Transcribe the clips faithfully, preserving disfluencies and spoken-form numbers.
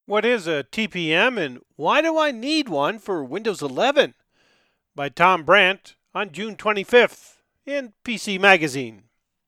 What is a T P M and why do I need one for Windows eleven? By Tom Brandt on June twenty-fifth in P C Magazine.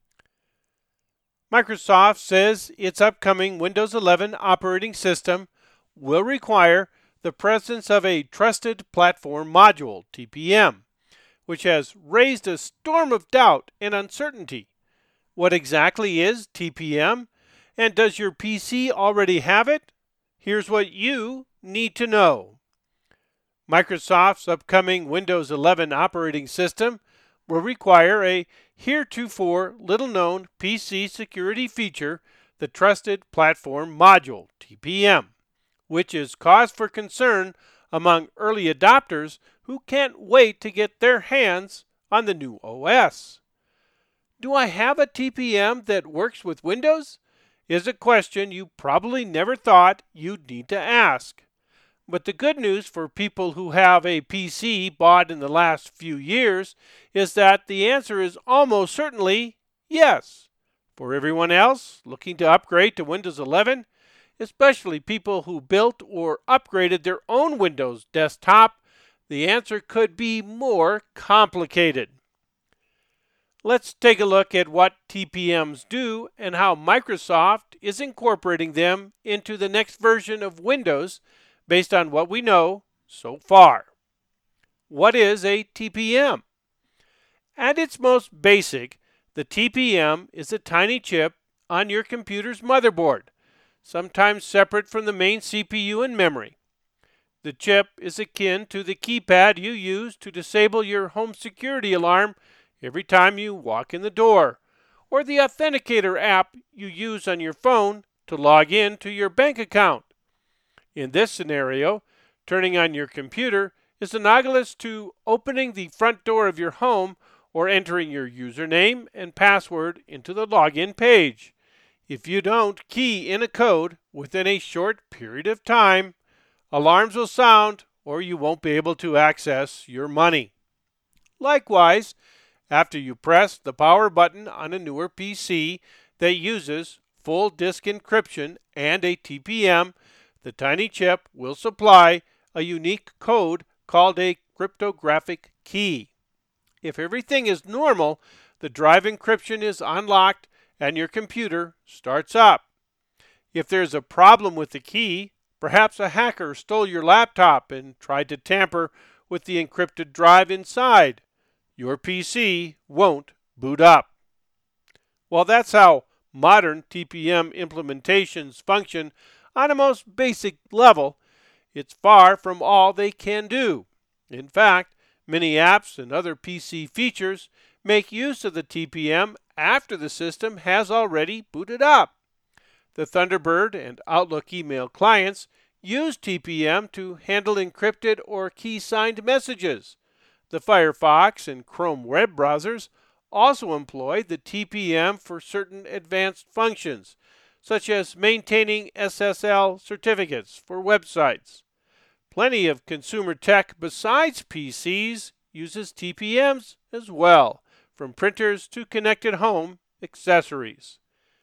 Microsoft says its upcoming Windows eleven operating system will require the presence of a Trusted Platform Module, T P M, which has raised a storm of doubt and uncertainty. What exactly is T P M, and does your P C already have it? Here's what you need to know. Microsoft's upcoming Windows eleven operating system will require a heretofore little-known P C security feature, the Trusted Platform Module, T P M, which is cause for concern among early adopters who can't wait to get their hands on the new O S. Do I have a T P M that works with Windows? Is a question you probably never thought you'd need to ask. But the good news for people who have a P C bought in the last few years is that the answer is almost certainly yes. For everyone else looking to upgrade to Windows eleven, especially people who built or upgraded their own Windows desktop, the answer could be more complicated. Let's take a look at what T P Ms do and how Microsoft is incorporating them into the next version of Windows based on what we know so far. What is a T P M? At its most basic, the T P M is a tiny chip on your computer's motherboard, sometimes separate from the main C P U and memory. The chip is akin to the keypad you use to disable your home security alarm every time you walk in the door, or the Authenticator app you use on your phone to log in to your bank account. In this scenario, turning on your computer is analogous to opening the front door of your home or entering your username and password into the login page. If you don't key in a code within a short period of time, alarms will sound or you won't be able to access your money. Likewise, after you press the power button on a newer P C that uses full disk encryption and a T P M, the tiny chip will supply a unique code called a cryptographic key. If everything is normal, the drive encryption is unlocked and your computer starts up. If there's a problem with the key, perhaps a hacker stole your laptop and tried to tamper with the encrypted drive inside, your P C won't boot up. Well, that's how modern T P M implementations function on a most basic level. It's far from all they can do. In fact, many apps and other P C features make use of the T P M after the system has already booted up. The Thunderbird and Outlook email clients use T P M to handle encrypted or key-signed messages. The Firefox and Chrome web browsers also employ the T P M for certain advanced functions, such as maintaining S S L certificates for websites. Plenty of consumer tech besides P Cs uses T P Ms as well, from printers to connected home accessories.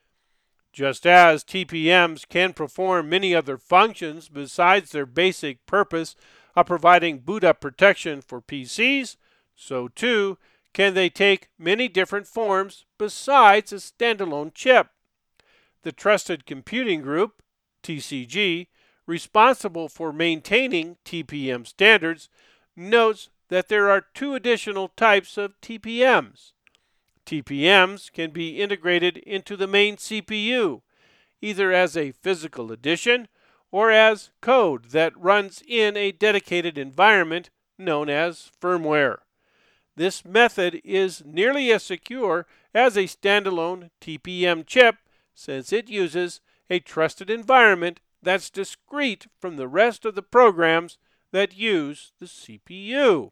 Just as T P Ms can perform many other functions besides their basic purpose of providing boot-up protection for P Cs, so too can they take many different forms besides a standalone chip. The Trusted Computing Group, T C G, responsible for maintaining T P M standards, notes that there are two additional types of T P Ms. T P Ms can be integrated into the main C P U, either as a physical addition or as code that runs in a dedicated environment known as firmware. This method is nearly as secure as a standalone T P M chip, since it uses a trusted environment that's discrete from the rest of the programs that use the C P U.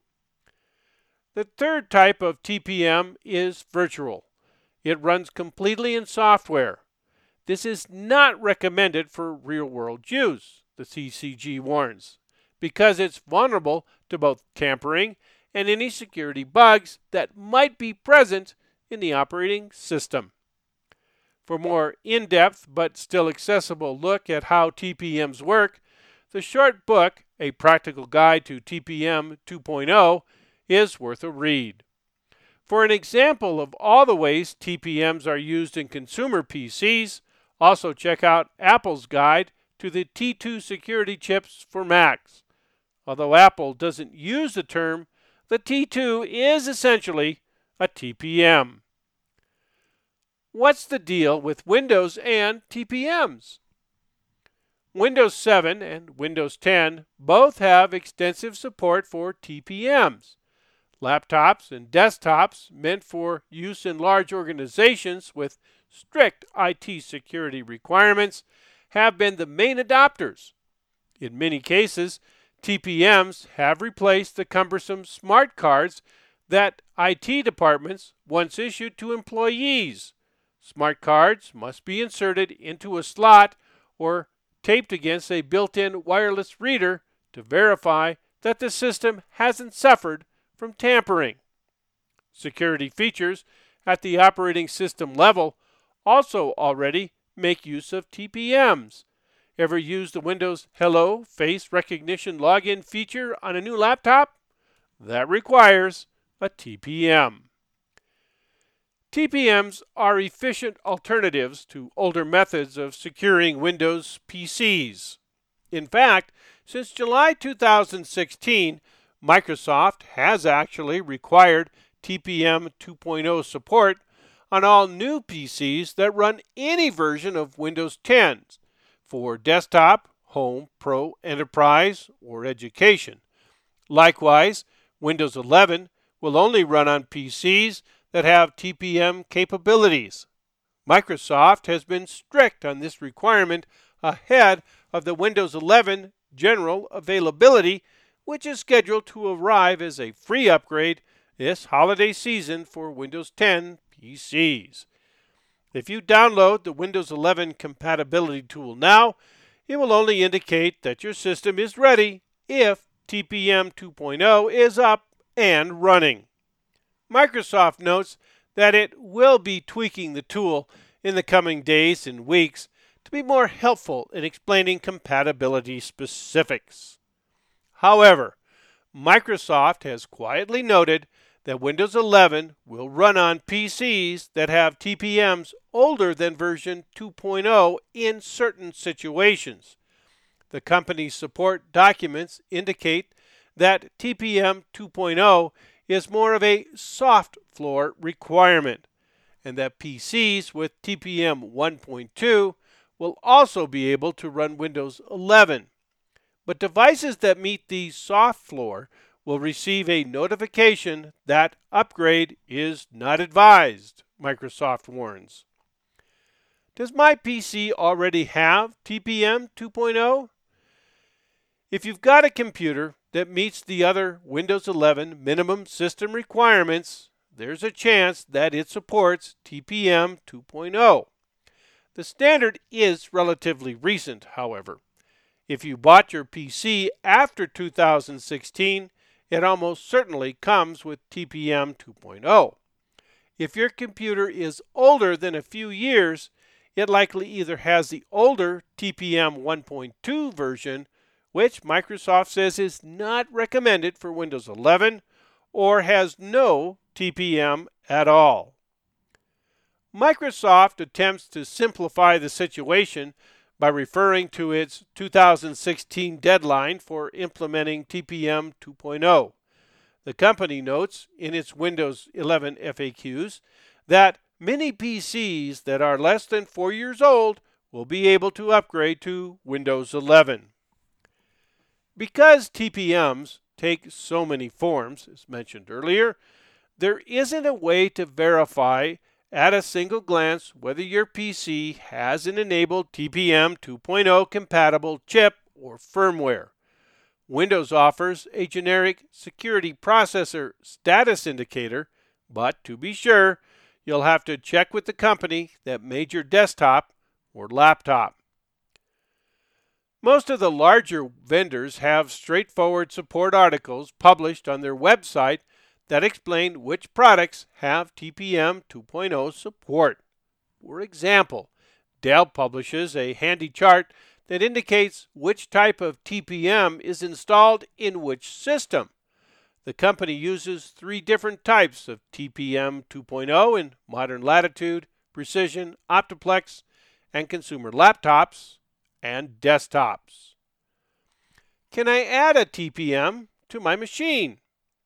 The third type of T P M is virtual. It runs completely in software. This is not recommended for real-world use, the T C G warns, because it's vulnerable to both tampering and any security bugs that might be present in the operating system. For more in-depth but still accessible look at how T P Ms work, the short book, A Practical Guide to T P M two point oh, is worth a read. For an example of all the ways T P Ms are used in consumer P Cs, also check out Apple's guide to the T two security chips for Macs. Although Apple doesn't use the term, the T two is essentially a T P M. What's the deal with Windows and T P Ms? Windows seven and Windows ten both have extensive support for T P Ms. Laptops and desktops meant for use in large organizations with strict I T security requirements have been the main adopters. In many cases, T P Ms have replaced the cumbersome smart cards that I T departments once issued to employees. Smart cards must be inserted into a slot or taped against a built-in wireless reader to verify that the system hasn't suffered from tampering. Security features at the operating system level also already make use of T P Ms. Ever use the Windows Hello face recognition login feature on a new laptop? That requires a T P M. T P Ms are efficient alternatives to older methods of securing Windows P Cs. In fact, since July two thousand sixteen, Microsoft has actually required T P M two point oh support on all new P Cs that run any version of Windows ten for desktop, home, pro, enterprise, or education. Likewise, Windows eleven will only run on P Cs that have T P M capabilities. Microsoft has been strict on this requirement ahead of the Windows eleven general availability, which is scheduled to arrive as a free upgrade this holiday season for Windows ten P Cs. If you download the Windows eleven compatibility tool now, it will only indicate that your system is ready if T P M two point oh is up and running. Microsoft notes that it will be tweaking the tool in the coming days and weeks to be more helpful in explaining compatibility specifics. However, Microsoft has quietly noted that Windows eleven will run on P Cs that have T P Ms older than version two point oh in certain situations. The company's support documents indicate that T P M two point oh is more of a soft floor requirement, and that P Cs with T P M one point two will also be able to run Windows eleven. But devices that meet the soft floor will receive a notification that upgrade is not advised, Microsoft warns. Does my P C already have T P M two point oh? If you've got a computer that meets the other Windows eleven minimum system requirements, there's a chance that it supports T P M two point oh. The standard is relatively recent, however. If you bought your P C after two thousand sixteen, it almost certainly comes with T P M two point oh. If your computer is older than a few years, it likely either has the older T P M one point two version, which Microsoft says is not recommended for Windows eleven, or has no T P M at all. Microsoft attempts to simplify the situation by referring to its two thousand sixteen deadline for implementing T P M two point oh. The company notes in its Windows eleven F A Qs that many P Cs that are less than four years old will be able to upgrade to Windows eleven. Because T P Ms take so many forms, as mentioned earlier, there isn't a way to verify at a single glance whether your P C has an enabled T P M two point oh compatible chip or firmware. Windows offers a generic security processor status indicator, but to be sure, you'll have to check with the company that made your desktop or laptop. Most of the larger vendors have straightforward support articles published on their website that explain which products have T P M two point oh support. For example, Dell publishes a handy chart that indicates which type of T P M is installed in which system. The company uses three different types of T P M two point oh in modern Latitude, Precision, Optiplex, and consumer laptops and desktops. Can I add a T P M to my machine?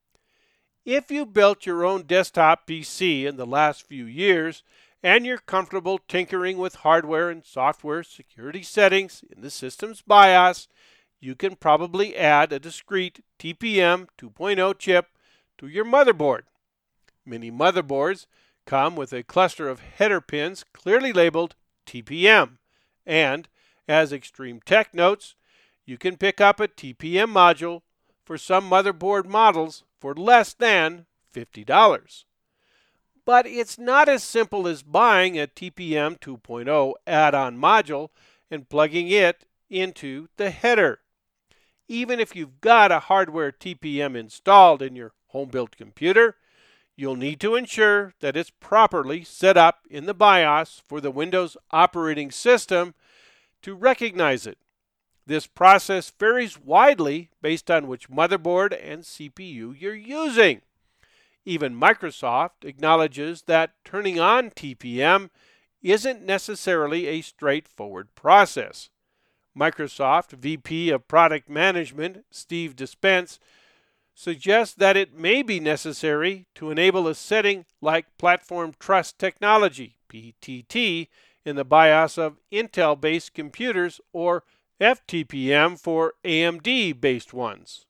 If you built your own desktop P C in the last few years and you're comfortable tinkering with hardware and software security settings in the system's BIOS, you can probably add a discrete T P M two point oh chip to your motherboard. Many motherboards come with a cluster of header pins clearly labeled T P M, and as Extreme Tech notes, you can pick up a T P M module for some motherboard models for less than fifty dollars. But it's not as simple as buying a T P M two point oh add-on module and plugging it into the header. Even if you've got a hardware T P M installed in your home-built computer, you'll need to ensure that it's properly set up in the BIOS for the Windows operating system to recognize it. This process varies widely based on which motherboard and C P U you're using. Even Microsoft acknowledges that turning on T P M isn't necessarily a straightforward process. Microsoft V P of Product Management, Steve Dispense, suggests that it may be necessary to enable a setting like Platform Trust Technology, P T T, in the BIOS of Intel-based computers, or F T P M for A M D-based ones.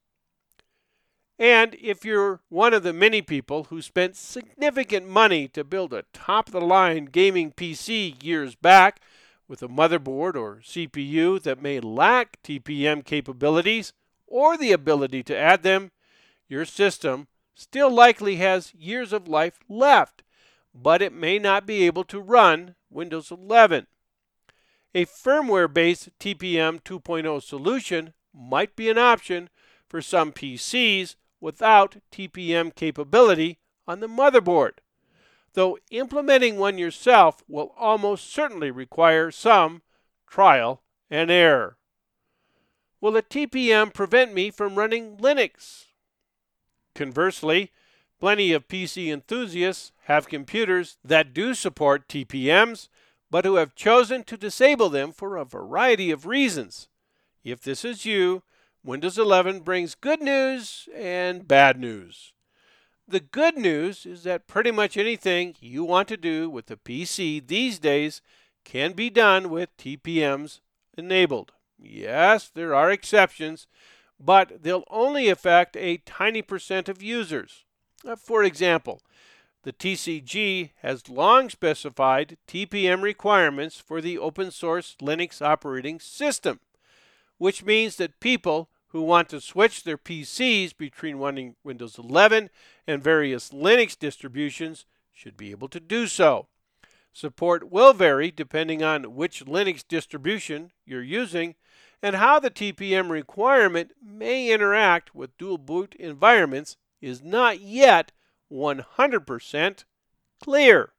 And if you're one of the many people who spent significant money to build a top-of-the-line gaming P C years back with a motherboard or C P U that may lack T P M capabilities or the ability to add them, your system still likely has years of life left, but it may not be able to run Windows eleven. A firmware-based T P M two point oh solution might be an option for some P Cs without T P M capability on the motherboard, though implementing one yourself will almost certainly require some trial and error. Will a T P M prevent me from running Linux? Conversely, plenty of P C enthusiasts have computers that do support T P Ms, but who have chosen to disable them for a variety of reasons. If this is you, Windows eleven brings good news and bad news. The good news is that pretty much anything you want to do with a P C these days can be done with T P Ms enabled. Yes, there are exceptions, but they'll only affect a tiny percent of users. For example, the T C G has long specified T P M requirements for the open source Linux operating system, which means that people who want to switch their P Cs between running Windows eleven and various Linux distributions should be able to do so. Support will vary depending on which Linux distribution you're using and how the T P M requirement may interact with dual boot environments is not yet one hundred percent clear.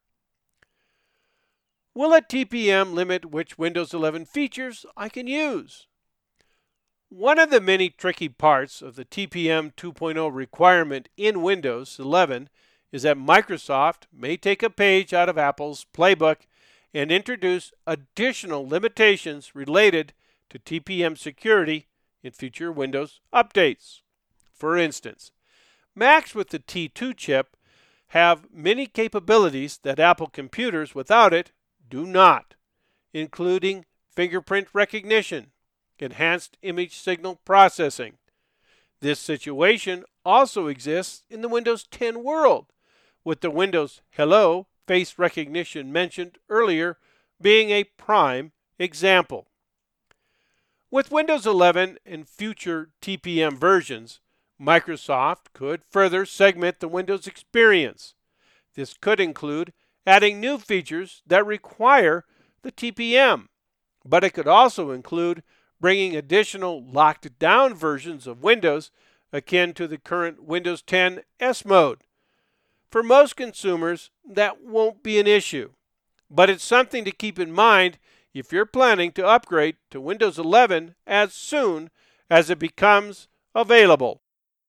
Will a T P M limit which Windows eleven features I can use? One of the many tricky parts of the T P M two point oh requirement in Windows eleven is that Microsoft may take a page out of Apple's playbook and introduce additional limitations related to T P M security in future Windows updates. For instance, Macs with the T two chip have many capabilities that Apple computers without it do not, including fingerprint recognition, enhanced image signal processing. This situation also exists in the Windows ten world, with the Windows Hello face recognition mentioned earlier being a prime example. With Windows eleven and future T P M versions, Microsoft could further segment the Windows experience. This could include adding new features that require the T P M, but it could also include bringing additional locked-down versions of Windows akin to the current Windows ten S Mode. For most consumers, that won't be an issue. but it's something to keep in mind if you're planning to upgrade to Windows eleven as soon as it becomes available.